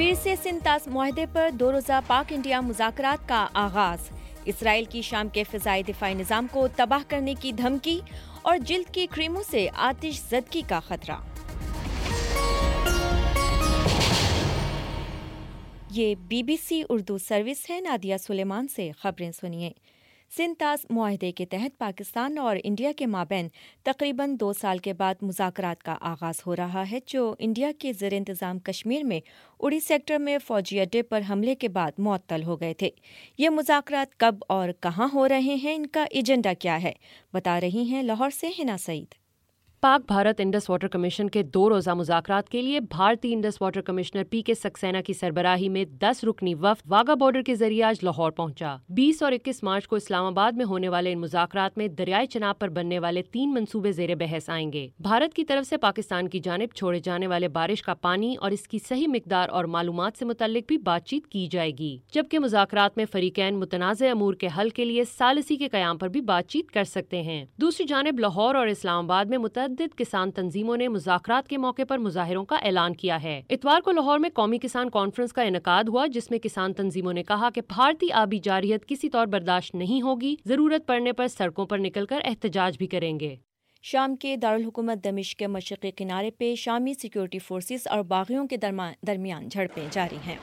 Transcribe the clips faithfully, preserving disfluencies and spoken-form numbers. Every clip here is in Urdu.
پھر سے سندھ طاس معاہدے پر دو روزہ پاک انڈیا مذاکرات کا آغاز، اسرائیل کی شام کے فضائی دفاعی نظام کو تباہ کرنے کی دھمکی اور جلد کی کریموں سے آتش زدگی کا خطرہ۔ یہ B B C Urdu service ہے، نادیہ سلیمان سے خبریں سنیے۔ سندھ طاس معاہدے کے تحت پاکستان اور انڈیا کے مابین تقریباً دو سال کے بعد مذاکرات کا آغاز ہو رہا ہے، جو انڈیا کے زیر انتظام کشمیر میں اڑی سیکٹر میں فوجی اڈے پر حملے کے بعد معطل ہو گئے تھے۔ یہ مذاکرات کب اور کہاں ہو رہے ہیں، ان کا ایجنڈا کیا ہے، بتا رہی ہیں لاہور سے ہنا سعید۔ پاک بھارت انڈس واٹر کمیشن کے دو روزہ مذاکرات کے لیے بھارتی انڈس واٹر کمشنر پی کے سکسینہ کی سربراہی میں دس رکنی وفد واگا بارڈر کے ذریعے آج لاہور پہنچا۔ بیس اور اکیس مارچ کو اسلام آباد میں ہونے والے ان مذاکرات میں دریائے چناب پر بننے والے تین منصوبے زیر بحث آئیں گے۔ بھارت کی طرف سے پاکستان کی جانب چھوڑے جانے والے بارش کا پانی اور اس کی صحیح مقدار اور معلومات سے متعلق بھی بات چیت کی جائے گی، جبکہ مذاکرات میں فریقین متنازع امور کے حل کے لیے ثالثی کے قیام پر بھی بات چیت کر سکتے ہیں۔ دوسری جانب لاہور اور اسلام آباد میں متعدد کسان تنظیموں نے مذاکرات کے موقع پر مظاہروں کا اعلان کیا ہے۔ اتوار کو لاہور میں قومی کسان کانفرنس کا انعقاد ہوا، جس میں کسان تنظیموں نے کہا کہ بھارتی آبی جارحیت کسی طور برداشت نہیں ہوگی، ضرورت پڑنے پر سڑکوں پر نکل کر احتجاج بھی کریں گے۔ شام کے دارالحکومت دمشق کے مشرقی کنارے پہ شامی سیکورٹی فورسز اور باغیوں کے درمیان جھڑپیں جاری ہیں۔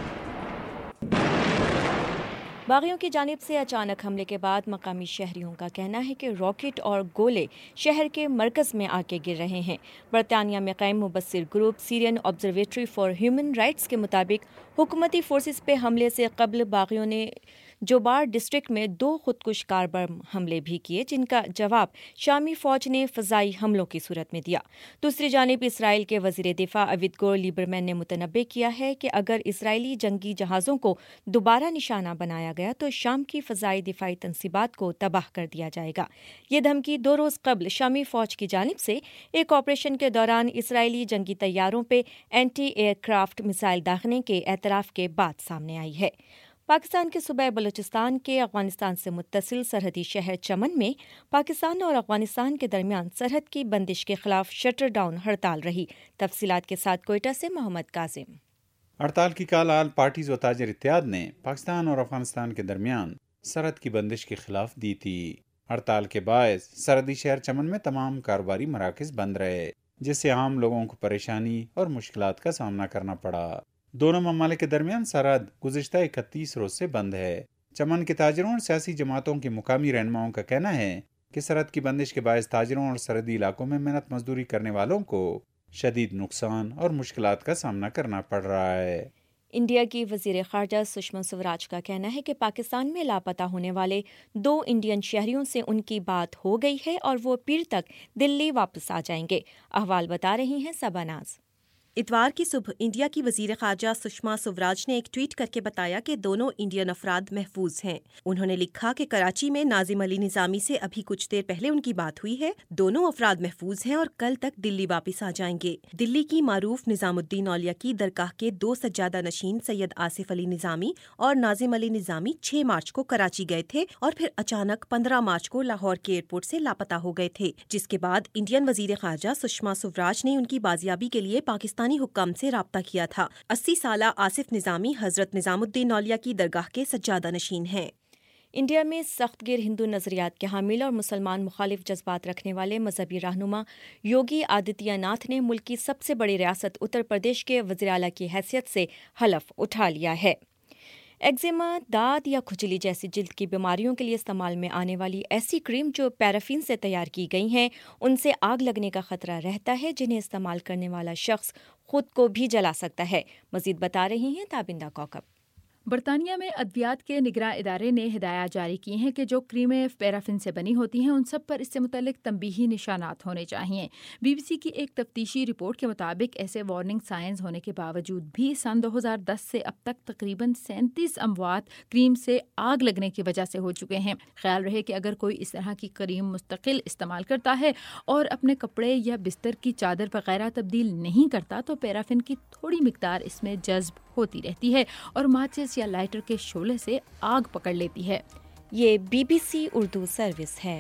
باغیوں کی جانب سے اچانک حملے کے بعد مقامی شہریوں کا کہنا ہے کہ راکٹ اور گولے شہر کے مرکز میں آ کے گر رہے ہیں۔ برطانیہ میں قائم مبصر group Syrian observatory for human rights کے مطابق حکومتی فورسز پہ حملے سے قبل باغیوں نے جوبار ڈسٹرکٹ میں دو خودکش کار بم حملے بھی کیے، جن کا جواب شامی فوج نے فضائی حملوں کی صورت میں دیا۔ دوسری جانب اسرائیل کے وزیر دفاع اویگور لیبرمین نے متنبع کیا ہے کہ اگر اسرائیلی جنگی جہازوں کو دوبارہ نشانہ بنایا گیا تو شام کی فضائی دفاعی تنصیبات کو تباہ کر دیا جائے گا۔ یہ دھمکی دو روز قبل شامی فوج کی جانب سے ایک آپریشن کے دوران اسرائیلی جنگی طیاروں پہ اینٹی ایئر کرافٹ میزائل داغنے کے اعتراف کے بعد سامنے آئی ہے۔ پاکستان کے صوبہ بلوچستان کے افغانستان سے متصل سرحدی شہر چمن میں پاکستان اور افغانستان کے درمیان سرحد کی بندش کے خلاف شٹر ڈاؤن ہڑتال رہی۔ تفصیلات کے ساتھ کوئٹہ سے محمد کاظم۔ ہڑتال کی کال آل پارٹیز و تاجر اتحاد نے پاکستان اور افغانستان کے درمیان سرحد کی بندش کے خلاف دی تھی۔ ہڑتال کے باعث سرحدی شہر چمن میں تمام کاروباری مراکز بند رہے، جس سے عام لوگوں کو پریشانی اور مشکلات کا سامنا کرنا پڑا۔ دونوں ممالک کے درمیان سرحد گزشتہ اکتیس روز سے بند ہے۔ چمن کے تاجروں اور سیاسی جماعتوں کے مقامی رہنماؤں کا کہنا ہے کہ سرحد کی بندش کے باعث تاجروں اور سرحدی علاقوں میں محنت مزدوری کرنے والوں کو شدید نقصان اور مشکلات کا سامنا کرنا پڑ رہا ہے۔ انڈیا کی وزیر خارجہ سشما سوراج کا کہنا ہے کہ پاکستان میں لاپتہ ہونے والے دو انڈین شہریوں سے ان کی بات ہو گئی ہے اور وہ پیر تک دلی واپس آ جائیں گے۔ احوال بتا رہی ہیں سبا ناز۔ اتوار کی صبح انڈیا کی وزیر خارجہ سشما سوراج نے ایک ٹویٹ کر کے بتایا کہ دونوں انڈین افراد محفوظ ہیں۔ انہوں نے لکھا کہ کراچی میں ناظم علی نظامی سے ابھی کچھ دیر پہلے ان کی بات ہوئی ہے، دونوں افراد محفوظ ہیں اور کل تک دلی واپس آ جائیں گے۔ دلی کی معروف نظام الدین اولیا کی درگاہ کے دو سجادہ نشین سید آصف علی نظامی اور ناظم علی نظامی چھ مارچ کو کراچی گئے تھے اور پھر اچانک پندرہ مارچ کو لاہور کے ایئرپورٹ سے لاپتہ ہو گئے تھے، جس کے بعد انڈین وزیر خارجہ سشما سوراج نے ان کی بازیابی کے لیے پاکستان حکام سے رابطہ کیا تھا۔ اسی سالہ آصف نظامی حضرت نظام الدین اولیا کی درگاہ کے سجادہ نشین ہیں۔ انڈیا میں سخت گیر ہندو نظریات کے حامل اور مسلمان مخالف جذبات رکھنے والے مذہبی رہنما یوگی آدتیہ ناتھ نے ملک کی سب سے بڑی ریاست اتر پردیش کے وزیر اعلیٰ کی حیثیت سے حلف اٹھا لیا ہے۔ ایگزیما، داد یا کھجلی جیسی جلد کی بیماریوں کے لیے استعمال میں آنے والی ایسی کریم جو پیرافین سے تیار کی گئی ہیں، ان سے آگ لگنے کا خطرہ رہتا ہے، جنہیں استعمال کرنے والا شخص خود کو بھی جلا سکتا ہے۔ مزید بتا رہی ہیں تابندہ کوکب۔ برطانیہ میں ادویات کے نگراں ادارے نے ہدایات جاری کی ہیں کہ جو کریمیں پیرافین سے بنی ہوتی ہیں ان سب پر اس سے متعلق تنبیہی نشانات ہونے چاہئیں۔ بی بی سی کی ایک تفتیشی رپورٹ کے مطابق ایسے وارننگ سائنز ہونے کے باوجود بھی سن دو ہزار دس سے اب تک تقریباً سینتیس اموات کریم سے آگ لگنے کی وجہ سے ہو چکے ہیں۔ خیال رہے کہ اگر کوئی اس طرح کی کریم مستقل استعمال کرتا ہے اور اپنے کپڑے یا بستر کی چادر وغیرہ تبدیل نہیں کرتا تو پیرافین کی تھوڑی مقدار اس میں جذب ہوتی رہتی ہے اور ماچس یا لائٹر کے شعلے سے آگ پکڑ لیتی ہے۔ یہ B B C Urdu service ہے۔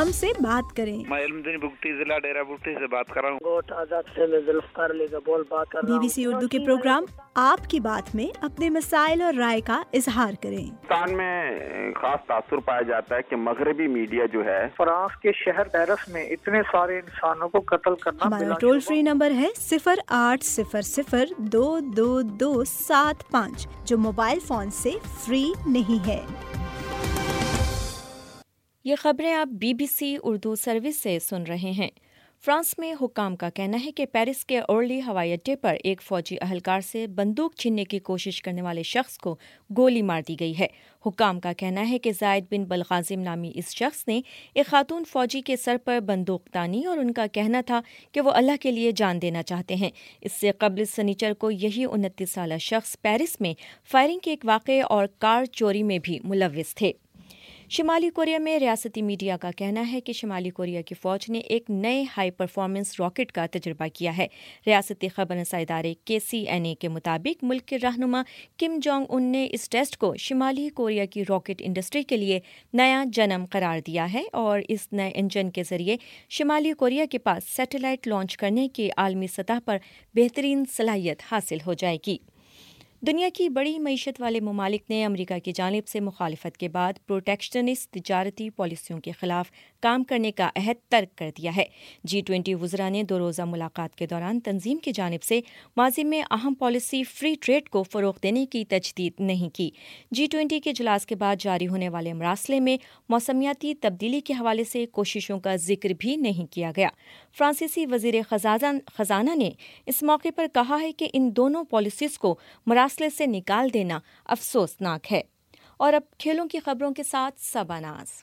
ہم سے بات کریں۔ میں علم دین بگٹی ضلع ڈیرہ بگٹی سے بات کر رہا ہوں۔ گوٹ آزاد سے میں ذوالفقار علی کا بول بات کر رہا ہوں۔ بی بی سی اردو کے پروگرام آپ کی بات میں اپنے مسائل اور رائے کا اظہار کریں۔ پاکستان میں خاص تاثر پایا جاتا ہے کہ مغربی میڈیا جو ہے فرانس کے شہر پیرس میں اتنے سارے انسانوں کو قتل کرنا۔ ہمارا ٹول فری نمبر ہے صفر آٹھ صفر صفر دو دو دو سات پانچ، جو موبائل فون سے فری نہیں ہے۔ یہ خبریں آپ B B C Urdu service سے سن رہے ہیں۔ فرانس میں حکام کا کہنا ہے کہ پیرس کے اورلی ہوائی اڈے پر ایک فوجی اہلکار سے بندوق چھیننے کی کوشش کرنے والے شخص کو گولی مار دی گئی ہے۔ حکام کا کہنا ہے کہ زائد بن بلغازم نامی اس شخص نے ایک خاتون فوجی کے سر پر بندوق تانی اور ان کا کہنا تھا کہ وہ اللہ کے لیے جان دینا چاہتے ہیں۔ اس سے قبل سنیچر کو یہی انتیس سالہ شخص پیرس میں فائرنگ کے ایک واقعے اور کار چوری میں بھی ملوث تھے۔ شمالی کوریا میں ریاستی میڈیا کا کہنا ہے کہ شمالی کوریا کی فوج نے ایک نئے ہائی پرفارمنس راکٹ کا تجربہ کیا ہے۔ ریاستی خبر رساں ادارے کے سی این اے کے مطابق ملک کے رہنما کم جونگ ان نے اس ٹیسٹ کو شمالی کوریا کی راکٹ انڈسٹری کے لیے نیا جنم قرار دیا ہے اور اس نئے انجن کے ذریعے شمالی کوریا کے پاس سیٹلائٹ لانچ کرنے کی عالمی سطح پر بہترین صلاحیت حاصل ہو جائے گی۔ دنیا کی بڑی معیشت والے ممالک نے امریکہ کی جانب سے مخالفت کے بعد پروٹیکشنسٹ تجارتی پالیسیوں کے خلاف کام کرنے کا عہد ترک کر دیا ہے۔ جی ٹوینٹی وزراء نے دو روزہ ملاقات کے دوران تنظیم کی جانب سے ماضی میں اہم پالیسی فری ٹریڈ کو فروغ دینے کی تجدید نہیں کی۔ جی ٹوینٹی کے اجلاس کے بعد جاری ہونے والے مراسلے میں موسمیاتی تبدیلی کے حوالے سے کوششوں کا ذکر بھی نہیں کیا گیا۔ فرانسیسی وزیر خزانہ نے اس موقع پر کہا ہے کہ ان دونوں پالیسیز کو مراسلے سے نکال دینا افسوسناک ہے۔ اور اب کھیلوں کی خبروں کے ساتھ صبا ناز۔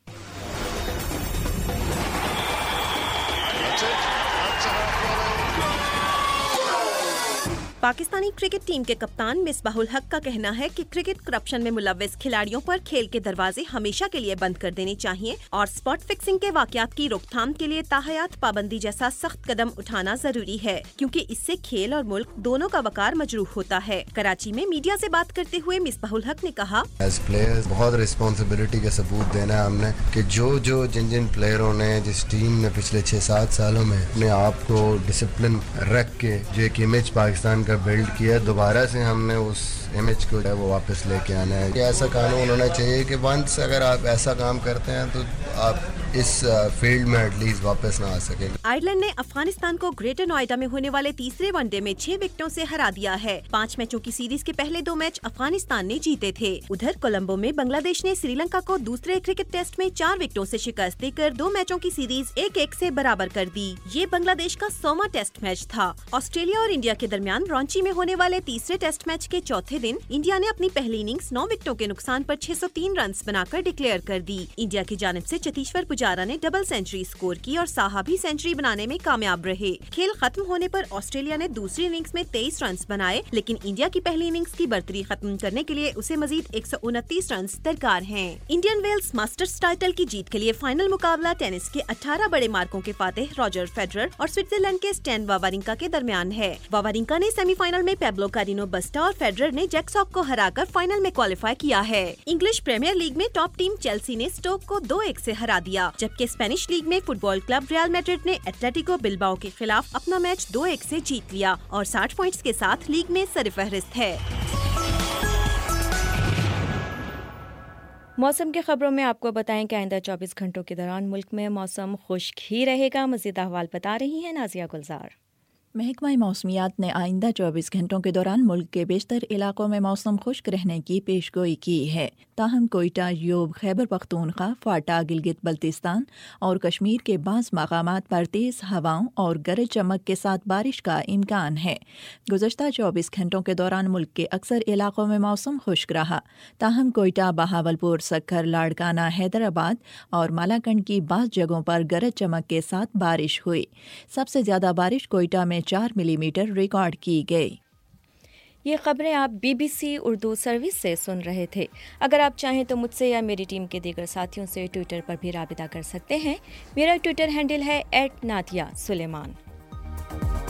پاکستانی کرکٹ ٹیم کے کپتان مصباح الحق کا کہنا ہے کہ کرکٹ کرپشن میں ملوث کھلاڑیوں پر کھیل کے دروازے ہمیشہ کے لیے بند کر دینے چاہیے اور اسپاٹ فکسنگ کے واقعات کی روک تھام کے لیے تاحیات پابندی جیسا سخت قدم اٹھانا ضروری ہے، کیونکہ اس سے کھیل اور ملک دونوں کا وقار مجروح ہوتا ہے۔ کراچی میں میڈیا سے بات کرتے ہوئے مصباح الحق نے کہا، ایز پلیئرز بہت رسپانسبلٹی کا ثبوت دینا ہے ہم نے کہ جو جو جن جن پلیئروں نے جس ٹیم نے پچھلے چھ سات سالوں میں اپنے آپ کو ڈسپلن رکھ کے جو ایک امیج پاکستان کا بلڈ کیا، دوبارہ سے ہم نے اس امیج کو جو ہے وہ واپس لے کے آنا ہے۔ ایسا قانون ہونا چاہیے کہ ونس اگر آپ ایسا کام کرتے ہیں تو آپ اس فیلڈ میں ایٹ لیسٹ واپس نہ آ سکیں۔ آئرلینڈ نے افغانستان کو گریٹر نوئیڈا میں ہونے والے تیسرے ون ڈے میں چھ وکٹوں سے ہرا دیا ہے۔ پانچ میچوں کی سیریز کے پہلے دو میچ افغانستان نے جیتے تھے۔ ادھر کولمبو میں بنگلہ دیش نے سری لنکا کو دوسرے کرکٹ ٹیسٹ میں چار وکٹوں سے شکست دے کر دو میچوں کی سیریز ایک ایک سے برابر کر دی۔ یہ بنگلہ دیش کا سوواں ٹیسٹ میچ تھا۔ آسٹریلیا اور انڈیا کے درمیان رانچی میں ہونے والے تیسرے ٹیسٹ میچ کے چوتھے دن انڈیا نے اپنی پہلی اننگز نو وکٹوں کے نقصان پر چھ سو تین رنز بنا کر ڈکلیئر کر دی۔ انڈیا کی جانب سے چتیشور پجارا نے ڈبل سینچری سکور کی اور ساہا بھی سینچری بنانے میں کامیاب رہے۔ کھیل ختم ہونے پر آسٹریلیا نے دوسری اننگز میں تیئیس رنز بنائے، لیکن انڈیا کی پہلی اننگز کی برتری ختم کرنے کے لیے اسے مزید ایک سو انتیس رنز درکار ہیں۔ انڈین ویلز ماسٹرز ٹائٹل کی جیت کے لیے فائنل مقابلہ ٹینس کے اٹھارہ بڑے مارکوں کے فاتح روجر فیڈرر اور سوئٹزرلینڈ کے اسٹین واورینکا کے درمیان ہے۔ واورینکا نے سیمی فائنل میں پیبلو کارینو بسٹا اور فیڈرر نے جیک ساک کو ہرا کر فائنل میں کوالیفائی کیا ہے۔ انگلش پریمیئر لیگ میں ٹاپ ٹیم چیلسی نے اسٹوک کو دو ایک سے ہرا دیا، جبکہ اسپینش لیگ میں football club Real Madrid نے ایتلیٹیکو بلباؤ کے خلاف اپنا میچ دو ایک سے جیت لیا اور ساٹھ پوائنٹس کے ساتھ لیگ میں سرفہرست ہے۔ موسم کی خبروں میں آپ کو بتائیں کہ آئندہ چوبیس گھنٹوں کے دوران ملک میں موسم خشک ہی رہے گا۔ مزید احوال بتا رہی ہیں نازیہ گلزار۔ محکمہ موسمیات نے آئندہ چوبیس گھنٹوں کے دوران ملک کے بیشتر علاقوں میں موسم خشک رہنے کی پیش گوئی کی ہے، تاہم کوئٹہ، یوب، خیبر پختونخوا، فاٹا، گلگت بلتستان اور کشمیر کے بعض مقامات پر تیز ہواؤں اور گرج چمک کے ساتھ بارش کا امکان ہے۔ گزشتہ چوبیس گھنٹوں کے دوران ملک کے اکثر علاقوں میں موسم خشک رہا، تاہم کوئٹہ، بہاولپور، سکھر، لاڑکانہ، حیدرآباد اور مالاکنڈ کی بعض جگہوں پر گرج چمک کے ساتھ بارش ہوئی۔ سب سے زیادہ بارش کوئٹہ میں چار ملی میٹر ریکارڈ کی گئی۔ یہ خبریں آپ B B C Urdu service سے سن رہے تھے۔ اگر آپ چاہیں تو مجھ سے یا میری ٹیم کے دیگر ساتھیوں سے ٹویٹر پر بھی رابطہ کر سکتے ہیں۔ میرا ٹویٹر ہینڈل ہے ایٹ ناتیہ سلیمان۔